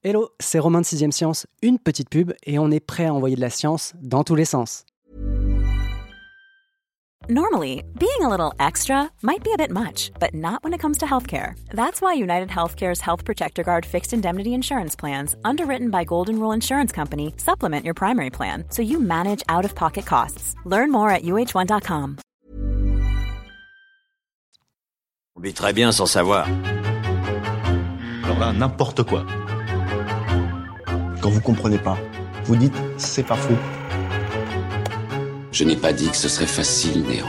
Hello, c'est Romain de 6ème Science, une petite pub et on est prêt à envoyer de la science dans tous les sens. Normally, being a little extra might be a bit much, but not when it comes to healthcare. That's why United Healthcare's Health Protector Guard fixed indemnity insurance plans, underwritten by Golden Rule Insurance Company, supplement your primary plan so you manage out-of-pocket costs. Learn more at uh1.com. On vit très bien sans savoir. Alors là, n'importe quoi. Quand vous comprenez pas, vous dites « c'est pas faux ». Je n'ai pas dit que ce serait facile, Néron.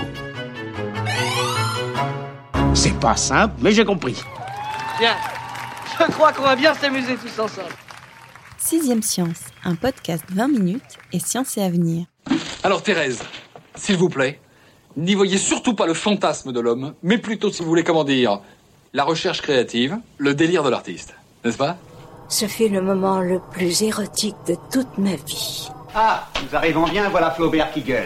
C'est pas simple, mais j'ai compris. Bien, je crois qu'on va bien s'amuser tous ensemble. 6ème Science, un podcast 20 minutes et science et avenir. Alors Thérèse, s'il vous plaît, n'y voyez surtout pas le fantasme de l'homme, mais plutôt, si vous voulez, la recherche créative, le délire de l'artiste, n'est-ce pas ? Ce fut le moment le plus érotique de toute ma vie. Ah, nous arrivons bien, voilà Flaubert qui gueule.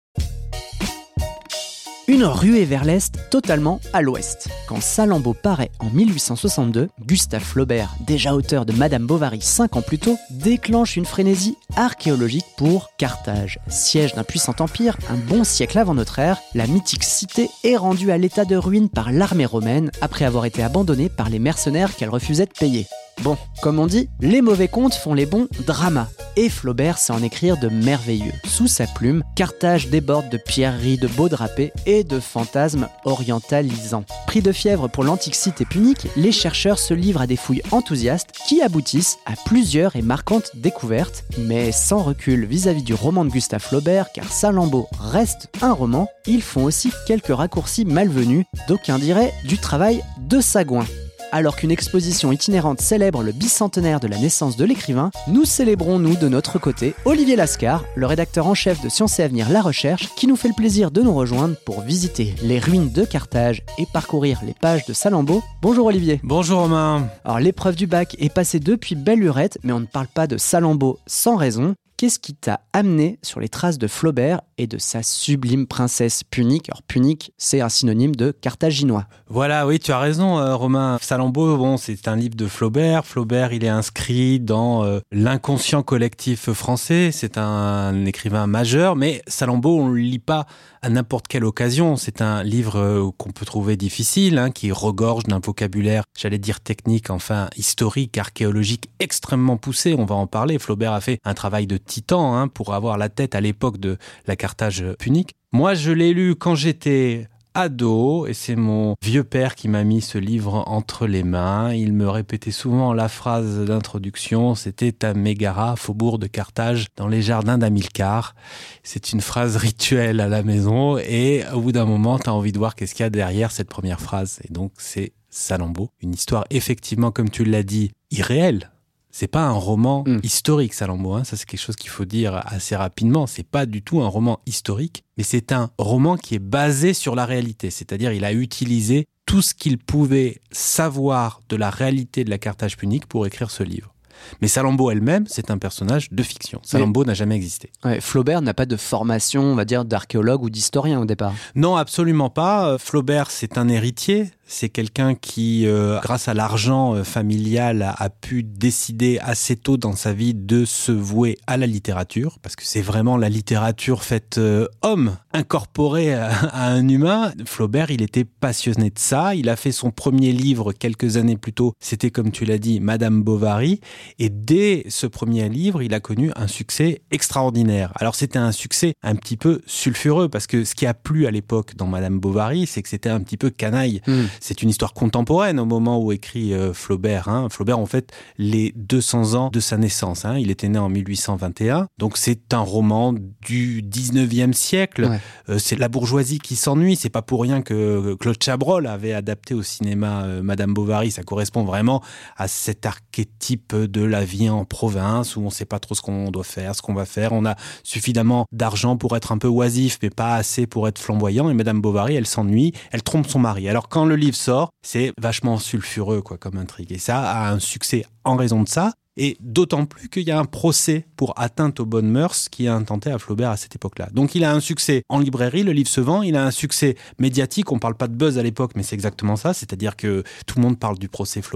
Une ruée vers l'Est, totalement à l'Ouest. Quand Salammbô paraît en 1862, Gustave Flaubert, déjà auteur de Madame Bovary 5 ans plus tôt, déclenche une frénésie archéologique pour Carthage. Siège d'un puissant empire, un bon siècle avant notre ère, la mythique cité est rendue à l'état de ruine par l'armée romaine après avoir été abandonnée par les mercenaires qu'elle refusait de payer. Bon, comme on dit, les mauvais contes font les bons dramas. Et Flaubert sait en écrire de merveilleux. Sous sa plume, Carthage déborde de pierreries, de beaux drapés et de fantasmes orientalisants. Pris de fièvre pour l'antique cité punique, les chercheurs se livrent à des fouilles enthousiastes qui aboutissent à plusieurs et marquantes découvertes, mais sans recul vis-à-vis du roman de Gustave Flaubert, car Salammbô reste un roman, ils font aussi quelques raccourcis malvenus, d'aucuns diraient du travail de sagouin. Alors qu'une exposition itinérante célèbre le bicentenaire de la naissance de l'écrivain, nous célébrons, nous, de notre côté, Olivier Lascar, le rédacteur en chef de Science et Avenir La Recherche, qui nous fait le plaisir de nous rejoindre pour visiter les ruines de Carthage et parcourir les pages de Salammbô. Bonjour Olivier. Bonjour Romain. Alors l'épreuve du bac est passée depuis belle lurette, mais on ne parle pas de Salammbô sans raison. Qu'est-ce qui t'a amené sur les traces de Flaubert et de sa sublime princesse punique ? Alors punique, c'est un synonyme de carthaginois. Voilà, oui, tu as raison Romain. Salammbô, bon, c'est un livre de Flaubert. Flaubert, il est inscrit dans l'inconscient collectif français. C'est un écrivain majeur, mais Salammbô, on ne le lit pas à n'importe quelle occasion. C'est un livre qu'on peut trouver difficile, qui regorge d'un vocabulaire, j'allais dire technique, enfin historique, archéologique, extrêmement poussé. On va en parler. Flaubert a fait un travail de titan pour avoir la tête à l'époque de la Carthage punique. Moi, je l'ai lu quand j'étais ado, et c'est mon vieux père qui m'a mis ce livre entre les mains. Il me répétait souvent la phrase d'introduction, c'était à Mégara, faubourg de Carthage, dans les jardins d'Hamilcar. C'est une phrase rituelle à la maison, et au bout d'un moment, tu as envie de voir qu'est-ce qu'il y a derrière cette première phrase. Et donc, c'est Salammbô, une histoire effectivement, comme tu l'as dit, irréelle. C'est pas un roman historique, Salammbô. Ça, c'est quelque chose qu'il faut dire assez rapidement. C'est pas du tout un roman historique, mais c'est un roman qui est basé sur la réalité. C'est-à-dire, il a utilisé tout ce qu'il pouvait savoir de la réalité de la Carthage punique pour écrire ce livre. Mais Salammbô elle-même, c'est un personnage de fiction. Salammbô n'a jamais existé. Ouais, Flaubert n'a pas de formation, on va dire, d'archéologue ou d'historien au départ. Non, absolument pas. Flaubert, c'est un héritier. C'est quelqu'un qui, grâce à l'argent familial, a pu décider assez tôt dans sa vie de se vouer à la littérature, parce que c'est vraiment la littérature faite homme, incorporée à un humain. Flaubert, il était passionné de ça. Il a fait son premier livre quelques années plus tôt. C'était, comme tu l'as dit, Madame Bovary. Et dès ce premier livre, il a connu un succès extraordinaire. Alors, c'était un succès un petit peu sulfureux, parce que ce qui a plu à l'époque dans Madame Bovary, c'est que c'était un petit peu canaille. C'est une histoire contemporaine au moment où écrit Flaubert. Flaubert, en fait, les 200 ans de sa naissance. Il était né en 1821. Donc, c'est un roman du 19e siècle. Ouais. C'est la bourgeoisie qui s'ennuie. C'est pas pour rien que Claude Chabrol avait adapté au cinéma Madame Bovary. Ça correspond vraiment à cet archétype de la vie en province où on sait pas trop ce qu'on doit faire, ce qu'on va faire. On a suffisamment d'argent pour être un peu oisif, mais pas assez pour être flamboyant. Et Madame Bovary, elle s'ennuie. Elle trompe son mari. Alors, quand le livre sort, c'est vachement sulfureux comme intrigue. Et ça a un succès en raison de ça. Et d'autant plus qu'il y a un procès pour atteinte aux bonnes mœurs qui est intenté à Flaubert à cette époque-là. Donc il a un succès en librairie, le livre se vend, il a un succès médiatique, on parle pas de buzz à l'époque, mais c'est exactement ça, c'est-à-dire que tout le monde parle du procès Flaubert.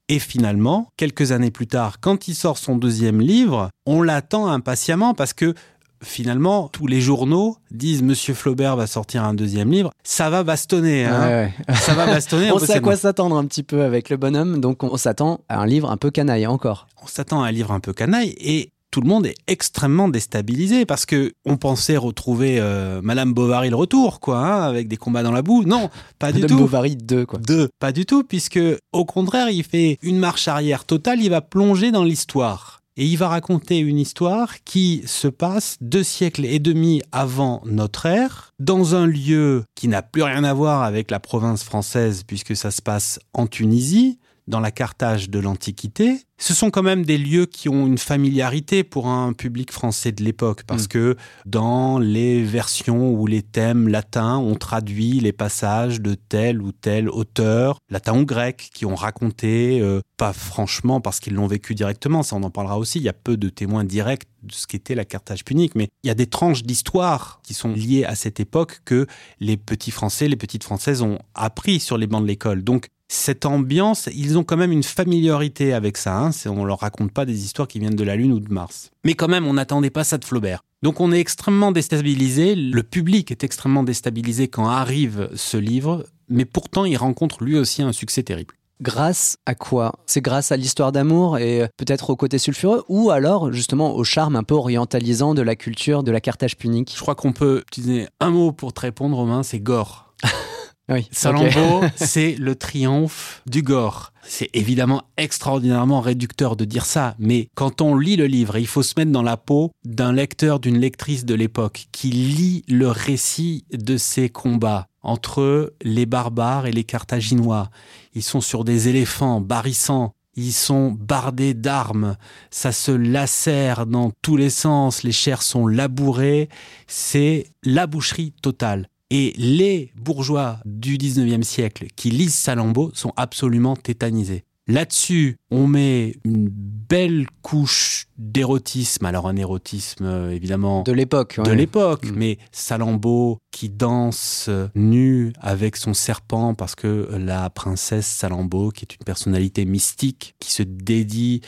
Et finalement, quelques années plus tard, quand il sort son deuxième livre, on l'attend impatiemment parce que finalement, tous les journaux disent Monsieur Flaubert va sortir un deuxième livre. Ça va bastonner. Hein. Ouais. Ça va bastonner. On sait à quoi s'attendre un petit peu avec le bonhomme. Donc, on s'attend à un livre un peu canaille encore. On s'attend à un livre un peu canaille et tout le monde est extrêmement déstabilisé parce que on pensait retrouver Madame Bovary le retour, quoi, hein, avec des combats dans la boue. Non, pas du tout. Madame Bovary 2, quoi. 2, pas du tout, puisque au contraire, il fait une marche arrière totale. Il va plonger dans l'histoire. Et il va raconter une histoire qui se passe 2 siècles et demi avant notre ère, dans un lieu qui n'a plus rien à voir avec la province française, puisque ça se passe en Tunisie, dans la Carthage de l'Antiquité. Ce sont quand même des lieux qui ont une familiarité pour un public français de l'époque, parce que dans les versions ou les thèmes latins, on traduit les passages de tel ou tel auteur, latin ou grec, qui ont raconté, pas franchement parce qu'ils l'ont vécu directement, ça on en parlera aussi, il y a peu de témoins directs de ce qu'était la Carthage punique, mais il y a des tranches d'histoire qui sont liées à cette époque que les petits Français, les petites Françaises ont appris sur les bancs de l'école. Donc, cette ambiance, ils ont quand même une familiarité avec ça. Hein. On ne leur raconte pas des histoires qui viennent de la Lune ou de Mars. Mais quand même, on n'attendait pas ça de Flaubert. Donc on est extrêmement déstabilisé. Le public est extrêmement déstabilisé quand arrive ce livre. Mais pourtant, il rencontre lui aussi un succès terrible. Grâce à quoi ? C'est grâce à l'histoire d'amour et peut-être au côté sulfureux ou alors justement au charme un peu orientalisant de la culture de la Carthage punique ? Je crois qu'on peut utiliser un mot pour te répondre, Romain, c'est gore. Oui, Salammbô, c'est le triomphe du gore. C'est évidemment extraordinairement réducteur de dire ça, mais quand on lit le livre, il faut se mettre dans la peau d'un lecteur, d'une lectrice de l'époque qui lit le récit de ces combats entre les barbares et les Carthaginois. Ils sont sur des éléphants barrissants. Ils sont bardés d'armes, ça se lacère dans tous les sens, les chairs sont labourées, c'est la boucherie totale. Et les bourgeois du 19e siècle qui lisent Salammbô sont absolument tétanisés. Là-dessus, on met une belle couche d'érotisme. Alors un érotisme, évidemment... De l'époque. Ouais. De l'époque, mais Salammbô qui danse nue avec son serpent parce que la princesse Salammbô, qui est une personnalité mystique, qui se dédie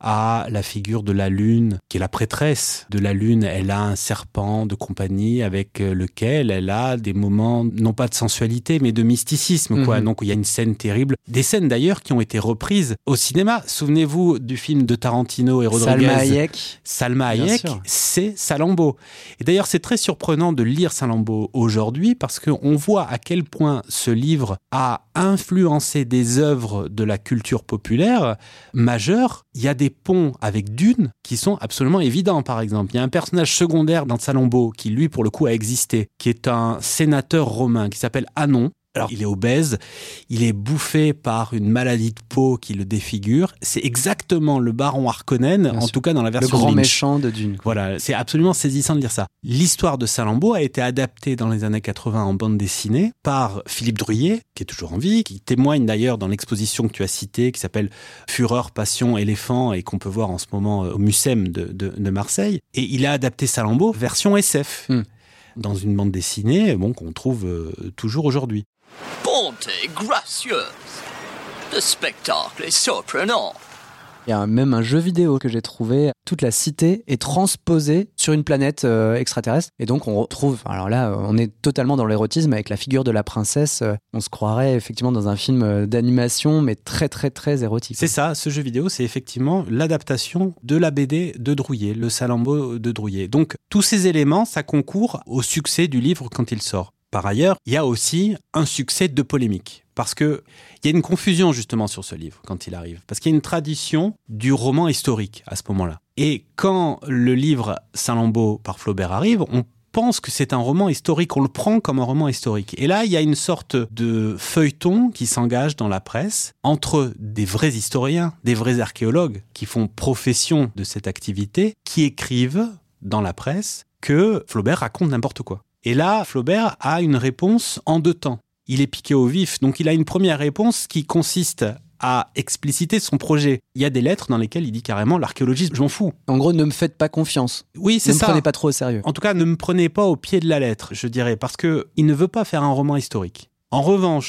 à la figure de la Lune, qui est la prêtresse de la Lune. Elle a un serpent de compagnie avec lequel elle a des moments, non pas de sensualité, mais de mysticisme, quoi. Donc, il y a une scène terrible. Des scènes, d'ailleurs, qui ont été reprises au cinéma. Souvenez-vous du film de Tarantino et Rodriguez. Salma Hayek, c'est Salammbô. Et d'ailleurs, c'est très surprenant de lire Salammbô aujourd'hui parce qu'on voit à quel point ce livre a influencé des œuvres de la culture populaire majeure. Il y a des ponts avec Dune qui sont absolument évidents, par exemple. Il y a un personnage secondaire dans Salammbô qui, lui, pour le coup, a existé, qui est un sénateur romain qui s'appelle Anon. Alors, il est obèse, il est bouffé par une maladie de peau qui le défigure. C'est exactement le baron Harkonnen, en tout cas dans la version le grand Lynch. Méchant de Dune. Voilà, c'est absolument saisissant de lire ça. L'histoire de Salammbô a été adaptée dans les années 80 en bande dessinée par Philippe Druillet, qui est toujours en vie, qui témoigne d'ailleurs dans l'exposition que tu as citée, qui s'appelle Fureur, Passion, Éléphant, et qu'on peut voir en ce moment au Mucem de Marseille. Et il a adapté Salammbô version SF, dans une bande dessinée qu'on trouve toujours aujourd'hui. Bonté gracieuse. Le spectacle est surprenant. Il y a même un jeu vidéo que j'ai trouvé. Toute la cité est transposée sur une planète extraterrestre. Et donc, on retrouve... Alors là, on est totalement dans l'érotisme avec la figure de la princesse. On se croirait effectivement dans un film d'animation, mais très, très, très érotique. C'est ça, ce jeu vidéo, c'est effectivement l'adaptation de la BD de Druillet, le Salammbô de Druillet. Donc, tous ces éléments, ça concourt au succès du livre quand il sort. Par ailleurs, il y a aussi un succès de polémique. Parce qu'il y a une confusion justement sur ce livre quand il arrive. Parce qu'il y a une tradition du roman historique à ce moment-là. Et quand le livre Salammbô par Flaubert arrive, on pense que c'est un roman historique, on le prend comme un roman historique. Et là, il y a une sorte de feuilleton qui s'engage dans la presse entre des vrais historiens, des vrais archéologues qui font profession de cette activité, qui écrivent dans la presse que Flaubert raconte n'importe quoi. Et là, Flaubert a une réponse en 2 temps. Il est piqué au vif, donc il a une première réponse qui consiste à expliciter son projet. Il y a des lettres dans lesquelles il dit carrément « l'archéologie, je m'en fous ». En gros, ne me faites pas confiance. Oui, c'est ça. Ne me prenez pas trop au sérieux. En tout cas, ne me prenez pas au pied de la lettre, je dirais, parce qu'il ne veut pas faire un roman historique. En revanche,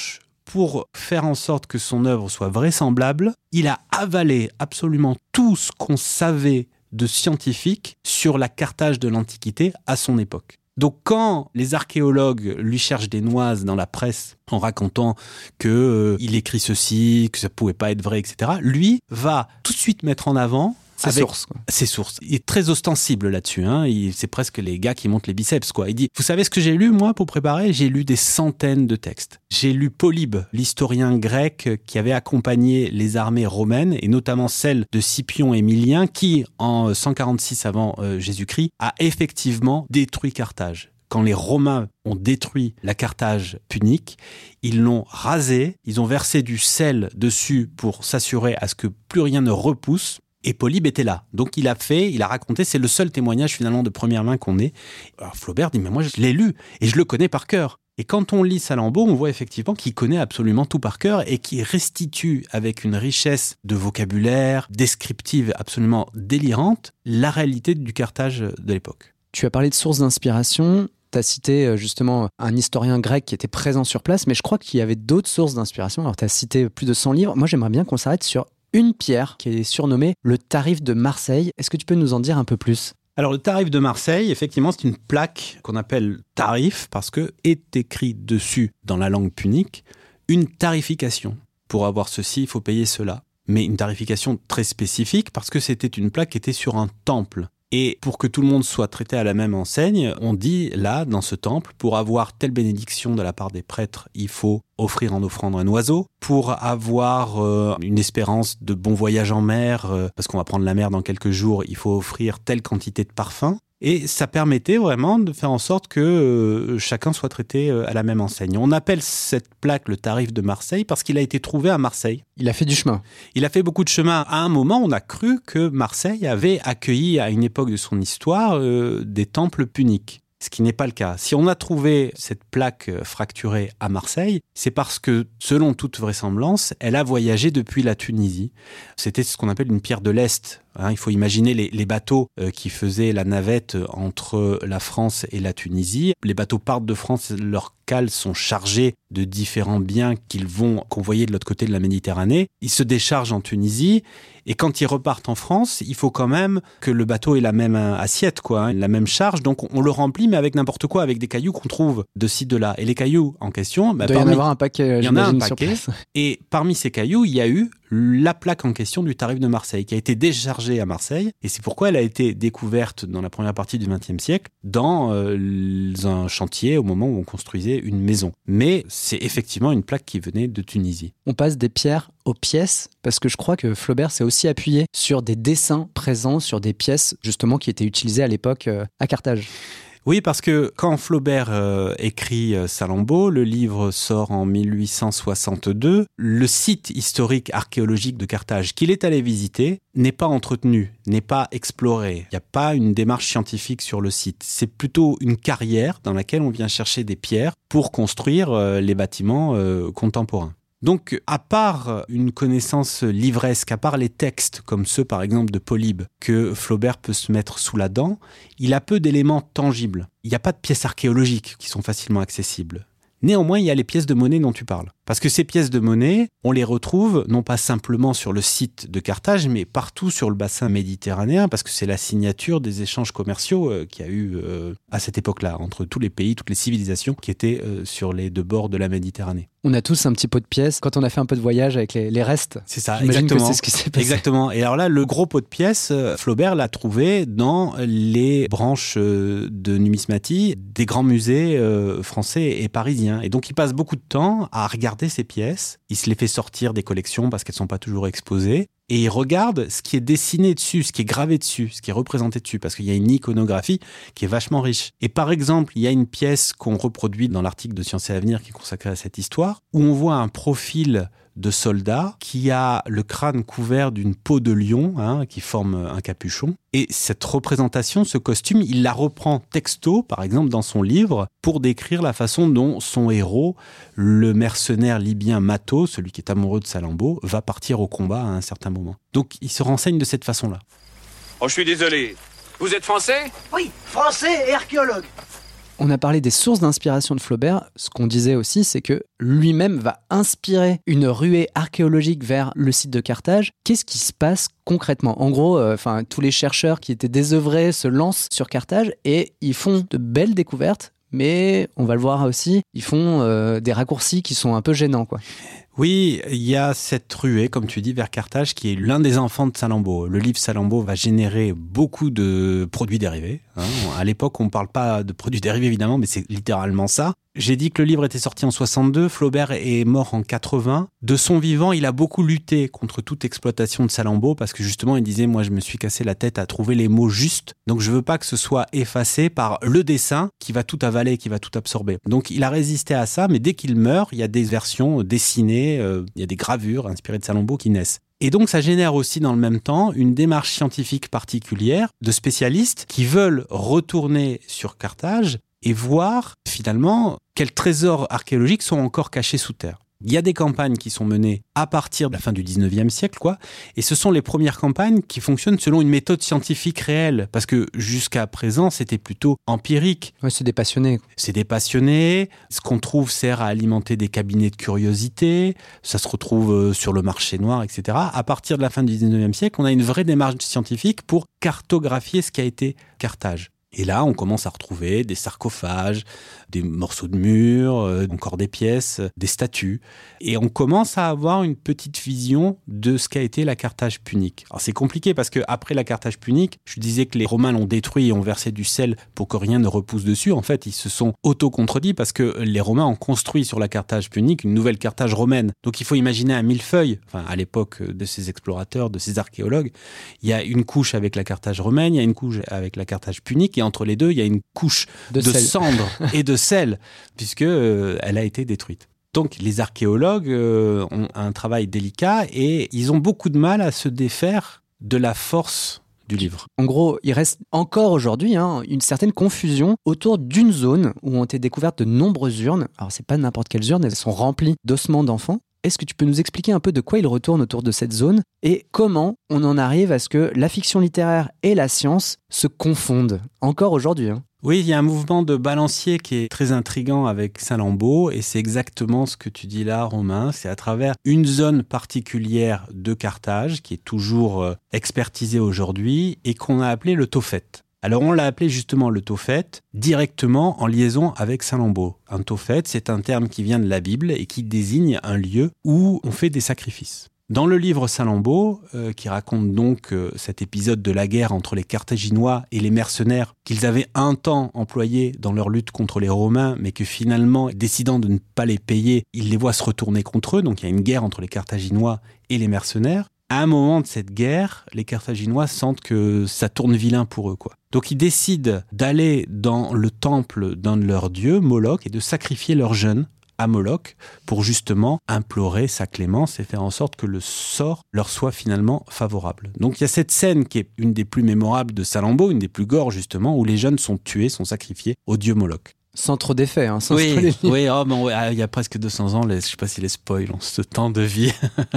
pour faire en sorte que son œuvre soit vraisemblable, il a avalé absolument tout ce qu'on savait de scientifique sur la Carthage de l'Antiquité à son époque. Donc quand les archéologues lui cherchent des noises dans la presse en racontant qu'il écrit ceci, que ça pouvait pas être vrai, etc., lui va tout de suite mettre en avant ses sources. Il est très ostensible là-dessus. C'est presque les gars qui montent les biceps, quoi. Il dit, vous savez ce que j'ai lu, moi, pour préparer ? J'ai lu des centaines de textes. J'ai lu Polybe, l'historien grec qui avait accompagné les armées romaines, et notamment celle de Scipion Émilien, qui, en 146 avant Jésus-Christ, a effectivement détruit Carthage. Quand les Romains ont détruit la Carthage punique, ils l'ont rasée, ils ont versé du sel dessus pour s'assurer à ce que plus rien ne repousse. Et Polybe était là. Donc il a raconté, c'est le seul témoignage finalement de première main qu'on ait. Alors Flaubert dit, mais moi je l'ai lu et je le connais par cœur. Et quand on lit Salammbô, on voit effectivement qu'il connaît absolument tout par cœur et qu'il restitue avec une richesse de vocabulaire descriptive absolument délirante la réalité du Carthage de l'époque. Tu as parlé de sources d'inspiration. Tu as cité justement un historien grec qui était présent sur place, mais je crois qu'il y avait d'autres sources d'inspiration. Alors tu as cité plus de 100 livres. Moi j'aimerais bien qu'on s'arrête sur une pierre qui est surnommée le Tarif de Marseille. Est-ce que tu peux nous en dire un peu plus ? Alors le Tarif de Marseille, effectivement, c'est une plaque qu'on appelle tarif parce que est écrit dessus dans la langue punique une tarification. Pour avoir ceci, il faut payer cela. Mais une tarification très spécifique parce que c'était une plaque qui était sur un temple. Et pour que tout le monde soit traité à la même enseigne, on dit là, dans ce temple, pour avoir telle bénédiction de la part des prêtres, il faut offrir en offrande un oiseau. Pour avoir une espérance de bon voyage en mer, parce qu'on va prendre la mer dans quelques jours, il faut offrir telle quantité de parfum. Et ça permettait vraiment de faire en sorte que chacun soit traité à la même enseigne. On appelle cette plaque le Tarif de Marseille parce qu'il a été trouvé à Marseille. Il a fait du chemin. Il a fait beaucoup de chemin. À un moment, on a cru que Marseille avait accueilli, à une époque de son histoire, des temples puniques. Ce qui n'est pas le cas. Si on a trouvé cette plaque fracturée à Marseille, c'est parce que, selon toute vraisemblance, elle a voyagé depuis la Tunisie. C'était ce qu'on appelle une pierre de l'Est. Il faut imaginer les bateaux qui faisaient la navette entre la France et la Tunisie. Les bateaux partent de France, leurs cales sont chargées de différents biens qu'ils vont convoyer de l'autre côté de la Méditerranée. Ils se déchargent en Tunisie et quand ils repartent en France, il faut quand même que le bateau ait la même assiette, la même charge. Donc on le remplit, mais avec n'importe quoi, avec des cailloux qu'on trouve de ci, de là. Et les cailloux en question, il doit y en avoir un paquet. Il y en a un paquet. Et parmi ces cailloux, il y a eu la plaque en question du Tarif de Marseille, qui a été déchargée à Marseille, et c'est pourquoi elle a été découverte dans la première partie du XXe siècle, dans un chantier au moment où on construisait une maison. Mais c'est effectivement une plaque qui venait de Tunisie. On passe des pierres aux pièces, parce que je crois que Flaubert s'est aussi appuyé sur des dessins présents sur des pièces, justement, qui étaient utilisées à l'époque à Carthage. Oui, parce que quand Flaubert écrit Salammbô, le livre sort en 1862, le site historique archéologique de Carthage qu'il est allé visiter n'est pas entretenu, n'est pas exploré. Il n'y a pas une démarche scientifique sur le site. C'est plutôt une carrière dans laquelle on vient chercher des pierres pour construire les bâtiments contemporains. Donc, à part une connaissance livresque, à part les textes, comme ceux par exemple de Polybe, que Flaubert peut se mettre sous la dent, il a peu d'éléments tangibles. Il n'y a pas de pièces archéologiques qui sont facilement accessibles. Néanmoins, il y a les pièces de monnaie dont tu parles. Parce que ces pièces de monnaie, on les retrouve non pas simplement sur le site de Carthage, mais partout sur le bassin méditerranéen, parce que c'est la signature des échanges commerciaux qu'il y a eu à cette époque-là, entre tous les pays, toutes les civilisations qui étaient sur les deux bords de la Méditerranée. On a tous un petit pot de pièces quand on a fait un peu de voyage avec les restes. C'est ça, j'imagine exactement. Que c'est ce qui s'est passé. Exactement. Et alors là, le gros pot de pièces, Flaubert l'a trouvé dans les branches de numismatie des grands musées français et parisiens. Et donc, il passe beaucoup de temps à regarder ces pièces. Il se les fait sortir des collections parce qu'elles ne sont pas toujours exposées. Et il regarde ce qui est dessiné dessus, ce qui est gravé dessus, ce qui est représenté dessus, parce qu'il y a une iconographie qui est vachement riche. Et par exemple, il y a une pièce qu'on reproduit dans l'article de Sciences et Avenir qui est consacré à cette histoire, où on voit un profil de soldat qui a le crâne couvert d'une peau de lion, qui forme un capuchon. Et cette représentation, ce costume, il la reprend texto, par exemple, dans son livre, pour décrire la façon dont son héros, le mercenaire libyen Mato, celui qui est amoureux de Salammbô, va partir au combat à un certain moment. Donc, il se renseigne de cette façon-là. Oh, je suis désolé. Vous êtes français ? Oui, français et archéologue. On a parlé des sources d'inspiration de Flaubert. Ce qu'on disait aussi, c'est que lui-même va inspirer une ruée archéologique vers le site de Carthage. Qu'est-ce qui se passe concrètement ? En gros, tous les chercheurs qui étaient désœuvrés se lancent sur Carthage et ils font de belles découvertes, mais on va le voir aussi, ils font des raccourcis qui sont un peu gênants, quoi. Oui, il y a cette ruée, comme tu dis, vers Carthage, qui est l'un des enfants de Salammbô. Le livre Salammbô va générer beaucoup de produits dérivés. À l'époque, on ne parle pas de produits dérivés, évidemment, mais c'est littéralement ça. J'ai dit que le livre était sorti en 62, Flaubert est mort en 80. De son vivant, il a beaucoup lutté contre toute exploitation de Salammbô, parce que justement, il disait, moi, je me suis cassé la tête à trouver les mots justes, donc je veux pas que ce soit effacé par le dessin qui va tout avaler, qui va tout absorber. Donc il a résisté à ça, mais dès qu'il meurt, il y a des versions dessinées, il y a des gravures inspirées de Salammbô qui naissent. Et donc ça génère aussi dans le même temps une démarche scientifique particulière de spécialistes qui veulent retourner sur Carthage et voir finalement quels trésors archéologiques sont encore cachés sous terre. Il y a des campagnes qui sont menées à partir de la fin du 19e siècle, et ce sont les premières campagnes qui fonctionnent selon une méthode scientifique réelle, parce que jusqu'à présent, c'était plutôt empirique. Ouais, c'est des passionnés. C'est des passionnés. Ce qu'on trouve sert à alimenter des cabinets de curiosité. Ça se retrouve sur le marché noir, etc. À partir de la fin du 19e siècle, on a une vraie démarche scientifique pour cartographier ce qu'a été Carthage. Et là, on commence à retrouver des sarcophages, des morceaux de murs, encore des pièces, des statues. Et on commence à avoir une petite vision de ce qu'a été la Carthage punique. Alors c'est compliqué parce qu'après la Carthage punique, je disais que les Romains l'ont détruit et ont versé du sel pour que rien ne repousse dessus. En fait, ils se sont auto-contredits parce que les Romains ont construit sur la Carthage punique une nouvelle Carthage romaine. Donc il faut imaginer un millefeuille, à l'époque de ces explorateurs, de ces archéologues. Il y a une couche avec la Carthage romaine, il y a une couche avec la Carthage punique, et entre les deux, il y a une couche de cendres et de sel, puisque elle a été détruite. Donc les archéologues ont un travail délicat et ils ont beaucoup de mal à se défaire de la force du livre. En gros, il reste encore aujourd'hui une certaine confusion autour d'une zone où ont été découvertes de nombreuses urnes. Alors c'est pas n'importe quelles urnes, elles sont remplies d'ossements d'enfants. Est-ce que tu peux nous expliquer un peu de quoi il retourne autour de cette zone et comment on en arrive à ce que la fiction littéraire et la science se confondent encore aujourd'hui ? Oui, il y a un mouvement de balancier qui est très intriguant avec Salammbô et c'est exactement ce que tu dis là, Romain. C'est à travers une zone particulière de Carthage qui est toujours expertisée aujourd'hui et qu'on a appelé le Tophet. Alors on l'a appelé justement le Tophet, directement en liaison avec Salammbô. Un Tophet, c'est un terme qui vient de la Bible et qui désigne un lieu où on fait des sacrifices. Dans le livre Salammbô, qui raconte donc cet épisode de la guerre entre les Carthaginois et les mercenaires qu'ils avaient un temps employés dans leur lutte contre les Romains, mais que finalement, décidant de ne pas les payer, ils les voient se retourner contre eux. Donc il y a une guerre entre les Carthaginois et les mercenaires. À un moment de cette guerre, les Carthaginois sentent que ça tourne vilain pour eux, Donc ils décident d'aller dans le temple d'un de leurs dieux, Moloch, et de sacrifier leurs jeunes à Moloch pour justement implorer sa clémence et faire en sorte que le sort leur soit finalement favorable. Donc il y a cette scène qui est une des plus mémorables de Salammbô, une des plus gore justement, où les jeunes sont tués, sont sacrifiés au dieu Moloch. Sans trop d'effets, sans oui, oui, il y a presque 200 ans, je ne sais pas si les spoils ont ce temps de vie.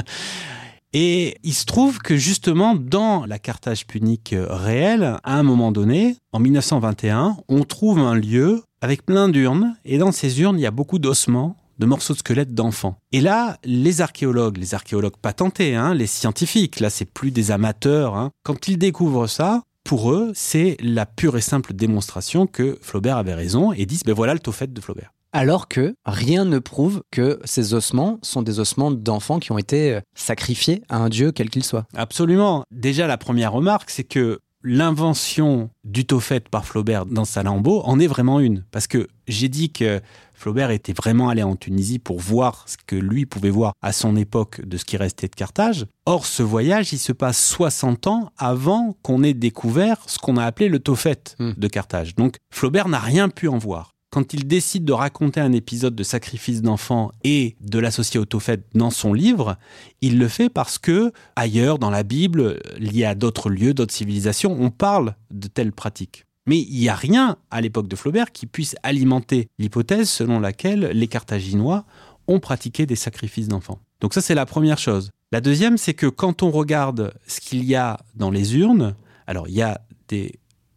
Et il se trouve que justement, dans la Carthage punique réelle, à un moment donné, en 1921, on trouve un lieu avec plein d'urnes, et dans ces urnes, il y a beaucoup d'ossements, de morceaux de squelettes d'enfants. Et là, les archéologues patentés, les scientifiques, là c'est plus des amateurs, quand ils découvrent ça, pour eux, c'est la pure et simple démonstration que Flaubert avait raison, et disent, voilà le Tophet de Flaubert. Alors que rien ne prouve que ces ossements sont des ossements d'enfants qui ont été sacrifiés à un dieu quel qu'il soit. Absolument. Déjà, la première remarque, c'est que l'invention du Tophet par Flaubert dans Salammbô en est vraiment une. Parce que j'ai dit que Flaubert était vraiment allé en Tunisie pour voir ce que lui pouvait voir à son époque de ce qui restait de Carthage. Or, ce voyage, il se passe 60 ans avant qu'on ait découvert ce qu'on a appelé le Tophet de Carthage. Donc, Flaubert n'a rien pu en voir. Quand il décide de raconter un épisode de sacrifice d'enfants et de l'associer au Tophet dans son livre, il le fait parce que, ailleurs, dans la Bible, lié à d'autres lieux, d'autres civilisations, on parle de telles pratiques. Mais il n'y a rien, à l'époque de Flaubert, qui puisse alimenter l'hypothèse selon laquelle les Carthaginois ont pratiqué des sacrifices d'enfants. Donc ça, c'est la première chose. La deuxième, c'est que quand on regarde ce qu'il y a dans les urnes, alors il y a des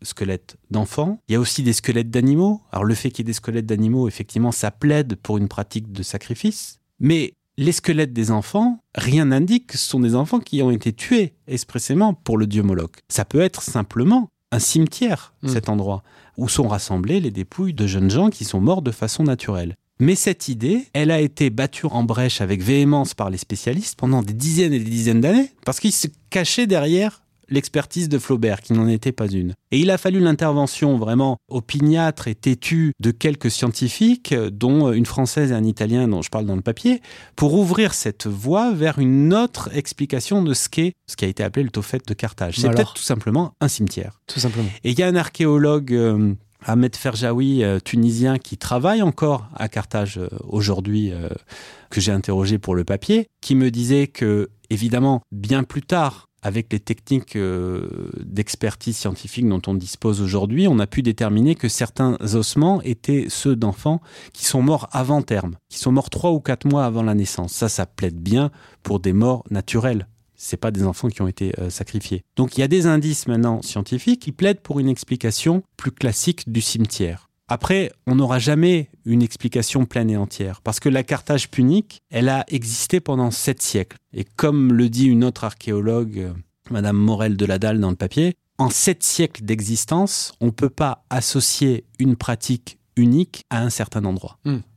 squelettes d'enfants. Il y a aussi des squelettes d'animaux. Alors le fait qu'il y ait des squelettes d'animaux, effectivement, ça plaide pour une pratique de sacrifice. Mais les squelettes des enfants, rien n'indique que ce sont des enfants qui ont été tués expressément pour le dieu Moloch. Ça peut être simplement un cimetière, cet endroit, où sont rassemblées les dépouilles de jeunes gens qui sont morts de façon naturelle. Mais cette idée, elle a été battue en brèche avec véhémence par les spécialistes pendant des dizaines et des dizaines d'années, parce qu'ils se cachaient derrière l'expertise de Flaubert, qui n'en était pas une. Et il a fallu l'intervention vraiment opiniâtre et têtue de quelques scientifiques, dont une Française et un Italien dont je parle dans le papier, pour ouvrir cette voie vers une autre explication de ce qui a été appelé le Tophet de Carthage. C'est peut-être tout simplement un cimetière. Tout simplement. Et il y a un archéologue, Ahmed Ferjaoui, tunisien, qui travaille encore à Carthage aujourd'hui, que j'ai interrogé pour le papier, qui me disait que, évidemment, bien plus tard, avec les techniques d'expertise scientifique dont on dispose aujourd'hui, on a pu déterminer que certains ossements étaient ceux d'enfants qui sont morts avant terme, qui sont morts 3 ou 4 mois avant la naissance. Ça plaide bien pour des morts naturelles. C'est pas des enfants qui ont été sacrifiés. Donc il y a des indices maintenant scientifiques qui plaident pour une explication plus classique du cimetière. Après, on n'aura jamais une explication pleine et entière, parce que la Carthage punique, elle a existé pendant 7 siècles. Et comme le dit une autre archéologue, Madame Morel de la Dalle dans le papier, en 7 siècles d'existence, on ne peut pas associer une pratique unique à un certain endroit.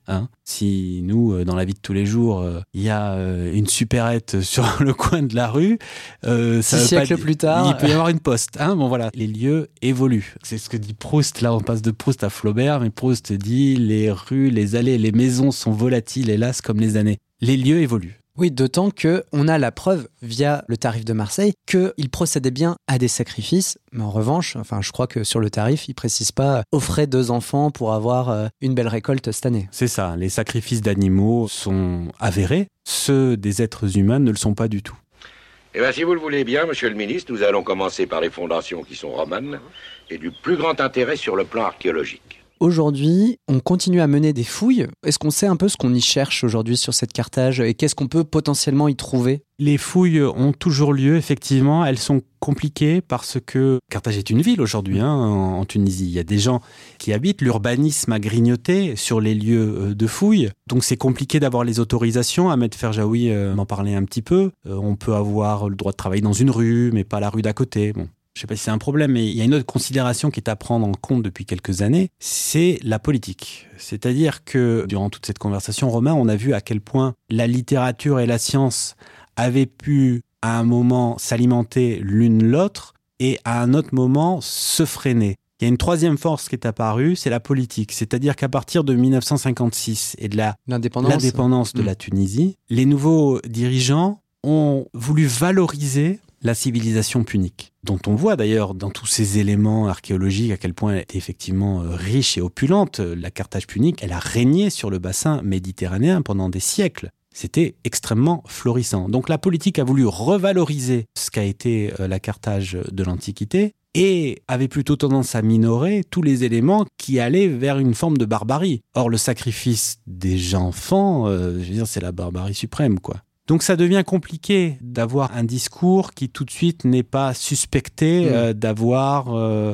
Si nous, dans la vie de tous les jours, il y a une supérette sur le coin de la rue, 6 siècles plus tard, il peut y avoir une poste. Bon voilà, les lieux évoluent. C'est ce que dit Proust. Là, on passe de Proust à Flaubert, mais Proust dit les rues, les allées, les maisons sont volatiles, hélas, comme les années. Les lieux évoluent. Oui, d'autant qu'on a la preuve, via le tarif de Marseille, qu'il procédait bien à des sacrifices. Mais en revanche, je crois que sur le tarif, il ne précise pas « offrez 2 enfants pour avoir une belle récolte cette année ». C'est ça, les sacrifices d'animaux sont avérés. Ceux des êtres humains ne le sont pas du tout. Eh bien, si vous le voulez bien, monsieur le ministre, nous allons commencer par les fondations qui sont romanes et du plus grand intérêt sur le plan archéologique. Aujourd'hui, on continue à mener des fouilles. Est-ce qu'on sait un peu ce qu'on y cherche aujourd'hui sur cette Carthage et qu'est-ce qu'on peut potentiellement y trouver ? Les fouilles ont toujours lieu, effectivement. Elles sont compliquées parce que Carthage est une ville aujourd'hui en Tunisie. Il y a des gens qui habitent. L'urbanisme a grignoté sur les lieux de fouilles. Donc c'est compliqué d'avoir les autorisations. Ahmed Ferjaoui m'en parlait un petit peu. On peut avoir le droit de travailler dans une rue, mais pas la rue d'à côté. Bon. Je ne sais pas si c'est un problème, mais il y a une autre considération qui est à prendre en compte depuis quelques années, c'est la politique. C'est-à-dire que durant toute cette conversation, Romain, on a vu à quel point la littérature et la science avaient pu, à un moment, s'alimenter l'une l'autre et à un autre moment, se freiner. Il y a une troisième force qui est apparue, c'est la politique. C'est-à-dire qu'à partir de 1956 et de l'indépendance de la Tunisie, les nouveaux dirigeants ont voulu valoriser la civilisation punique, dont on voit d'ailleurs dans tous ces éléments archéologiques à quel point elle était effectivement riche et opulente. La Carthage punique, elle a régné sur le bassin méditerranéen pendant des siècles. C'était extrêmement florissant. Donc la politique a voulu revaloriser ce qu'a été la Carthage de l'Antiquité et avait plutôt tendance à minorer tous les éléments qui allaient vers une forme de barbarie. Or, le sacrifice des enfants, c'est la barbarie suprême, quoi. Donc ça devient compliqué d'avoir un discours qui tout de suite n'est pas suspecté d'avoir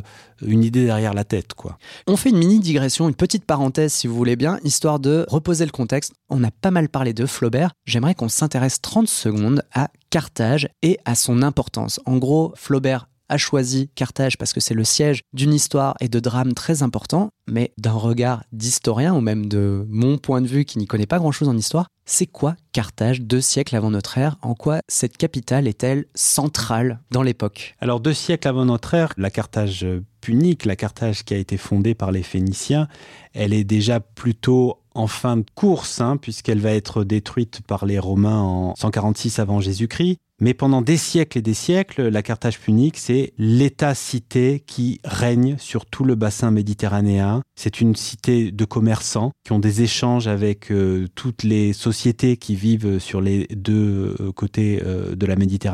une idée derrière la tête, quoi. On fait une mini digression, une petite parenthèse si vous voulez bien, histoire de reposer le contexte. On a pas mal parlé de Flaubert. J'aimerais qu'on s'intéresse 30 secondes à Carthage et à son importance. En gros, Flaubert a choisi Carthage parce que c'est le siège d'une histoire et de drame très important, mais d'un regard d'historien, ou même de mon point de vue qui n'y connaît pas grand-chose en histoire, c'est quoi Carthage 2 siècles avant notre ère ? En quoi cette capitale est-elle centrale dans l'époque ? Alors 2 siècles avant notre ère, la Carthage punique, la Carthage qui a été fondée par les Phéniciens, elle est déjà plutôt en fin de course, puisqu'elle va être détruite par les Romains en 146 avant Jésus-Christ. Mais pendant des siècles et des siècles, la Carthage punique, c'est l'État-cité qui règne sur tout le bassin méditerranéen. C'est une cité de commerçants qui ont des échanges avec toutes les sociétés qui vivent sur les 2 côtés de la Méditerranée.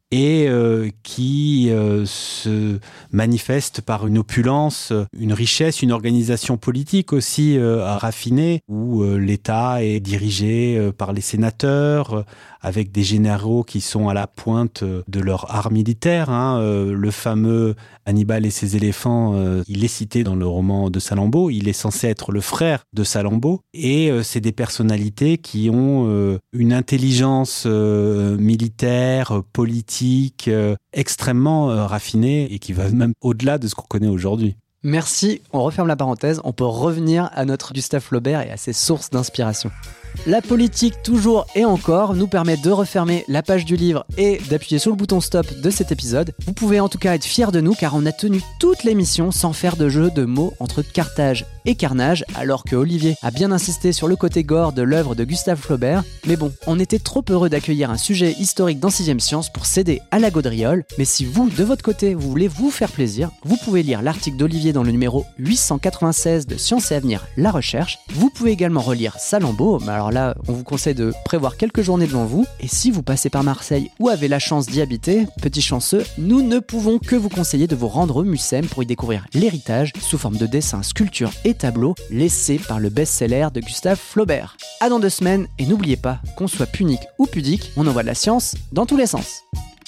et qui se manifeste par une opulence, une richesse, une organisation politique aussi raffinée, où l'État est dirigé par les sénateurs, avec des généraux qui sont à la pointe de leur art militaire. Le fameux Hannibal et ses éléphants, il est cité dans le roman de Salammbô, il est censé être le frère de Salammbô, et c'est des personnalités qui ont une intelligence militaire, politique, extrêmement raffinée, et qui va même au-delà de ce qu'on connaît aujourd'hui. Merci, on referme la parenthèse, on peut revenir à notre Gustave Flaubert et à ses sources d'inspiration. La politique, toujours et encore, nous permet de refermer la page du livre et d'appuyer sur le bouton stop de cet épisode. Vous pouvez en tout cas être fiers de nous car on a tenu toute l'émission sans faire de jeu de mots entre Carthage et Carnage, alors que Olivier a bien insisté sur le côté gore de l'œuvre de Gustave Flaubert. Mais bon, on était trop heureux d'accueillir un sujet historique dans 6ème Science pour céder à la gaudriole. Mais si vous, de votre côté, vous voulez vous faire plaisir, vous pouvez lire l'article d'Olivier dans le numéro 896 de Science et Avenir, la recherche. Vous pouvez également relire Salammbô, mais alors là, on vous conseille de prévoir quelques journées devant vous. Et si vous passez par Marseille ou avez la chance d'y habiter, petit chanceux, nous ne pouvons que vous conseiller de vous rendre au Mucem pour y découvrir l'héritage sous forme de dessins, sculptures et tableaux laissés par le best-seller de Gustave Flaubert. À dans 2 semaines, et n'oubliez pas, qu'on soit punique ou pudique, on envoie de la science dans tous les sens.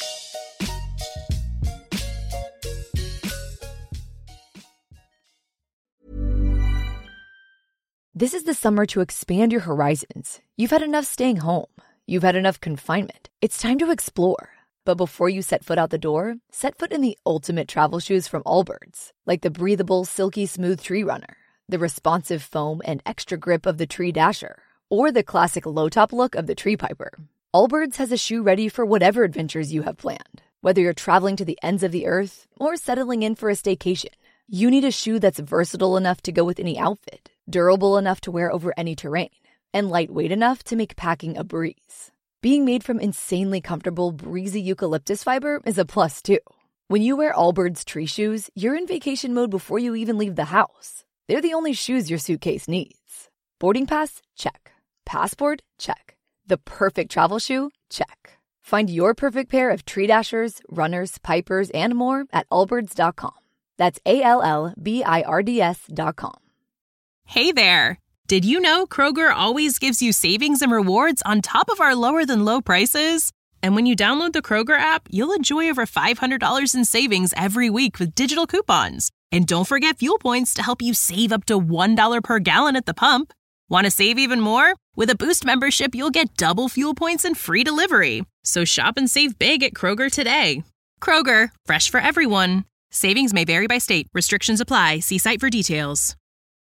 This is the summer to expand your horizons. You've had enough staying home. You've had enough confinement. It's time to explore. But before you set foot out the door, set foot in the ultimate travel shoes from Allbirds, like the breathable, silky smooth Tree Runner, the responsive foam and extra grip of the Tree Dasher, or the classic low-top look of the Tree Piper. Allbirds has a shoe ready for whatever adventures you have planned. Whether you're traveling to the ends of the earth or settling in for a staycation, you need a shoe that's versatile enough to go with any outfit, durable enough to wear over any terrain, and lightweight enough to make packing a breeze. Being made from insanely comfortable, breezy eucalyptus fiber is a plus, too. When you wear Allbirds tree shoes, you're in vacation mode before you even leave the house. They're the only shoes your suitcase needs. Boarding pass? Check. Passport? Check. The perfect travel shoe? Check. Find your perfect pair of Tree Dashers, Runners, Pipers, and more at allbirds.com. That's ALLBIRDS.com. Hey there! Did you know Kroger always gives you savings and rewards on top of our lower-than-low prices? And when you download the Kroger app, you'll enjoy over $500 in savings every week with digital coupons. And don't forget fuel points to help you save up to $1 per gallon at the pump. Want to save even more? With a Boost membership, you'll get double fuel points and free delivery. So shop and save big at Kroger today. Kroger, fresh for everyone. Savings may vary by state. Restrictions apply. See site for details.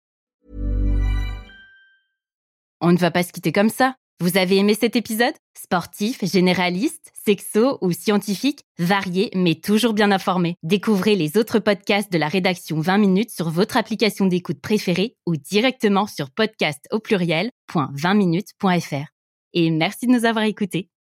On ne va pas se quitter comme ça. Vous avez aimé cet épisode ? Sportif, généraliste, sexo ou scientifique, varié mais toujours bien informé. Découvrez les autres podcasts de la rédaction 20 minutes sur votre application d'écoute préférée ou directement sur podcast@20minutes.fr. Et merci de nous avoir écoutés.